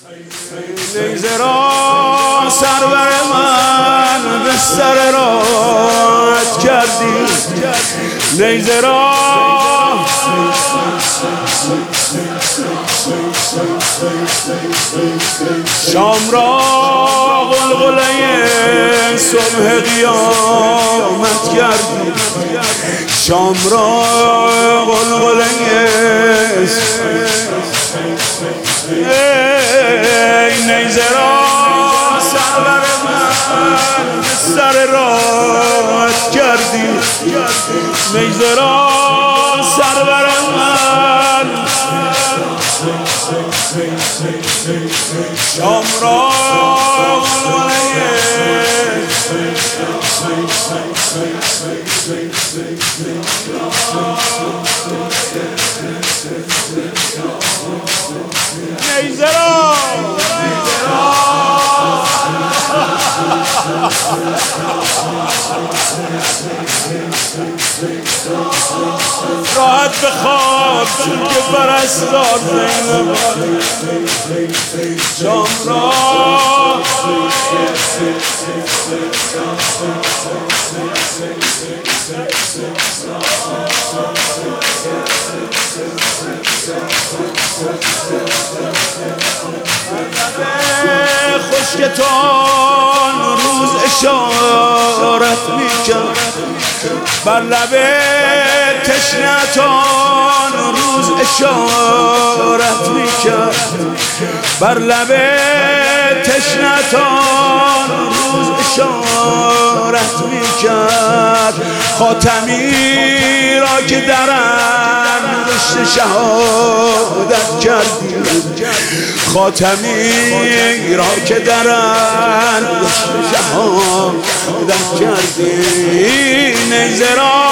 نیزه را سرور من به سر رات کردی، نیزه را شام را غلغله صبح قیامت کردی، شام را غلغله نیزه را سرور من سر رات کردی، نیزه را سرور من شام را نیزه را راحت بخواب چون که پرستار زینب شام را خشکتان روز اشارت میکرد، بر لب تشنتان روز اشارت میکرد، بر لب تشنتان روز اشارت میکرد، خاتمی را که در انگشت شهادت کردی، خاتمی را که در انگشت شهادت کردی، نیزه را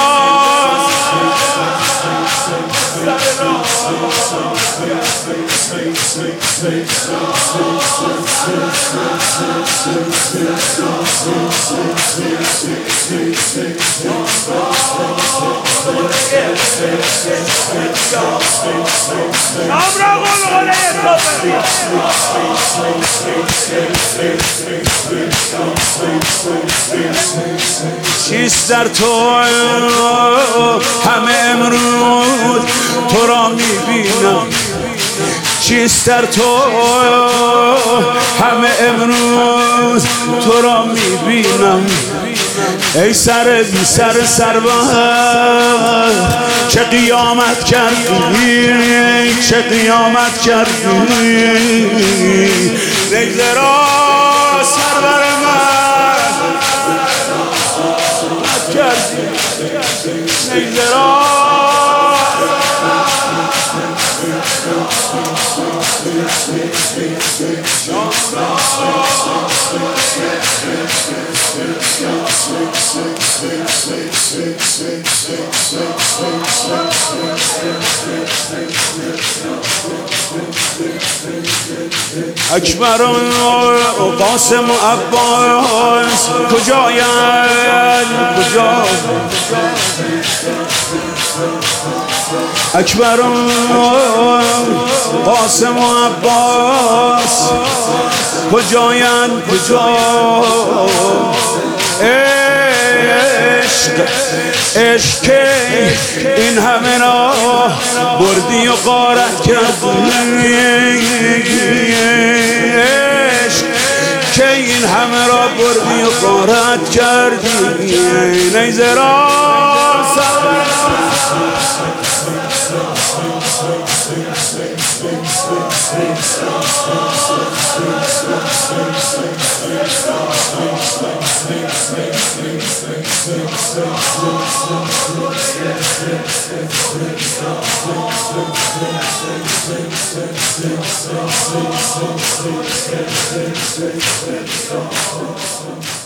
چیست در تو همه امروز تو را میبینم، چیست در تو همه امروز تو را میبینم، ای سر بی سر سرباز چه قیامت کردی، چه قیامت کردی، نیزه را سرور من کردی، نیزه را اکبر و قاسم و عباس کجایند، کجا اکبر و قاسم و عباس کجایند، کجا عشق که این همه را بردی و غارت کردی، عشق که این همه را بردی و غارت کردی، نیزه را سر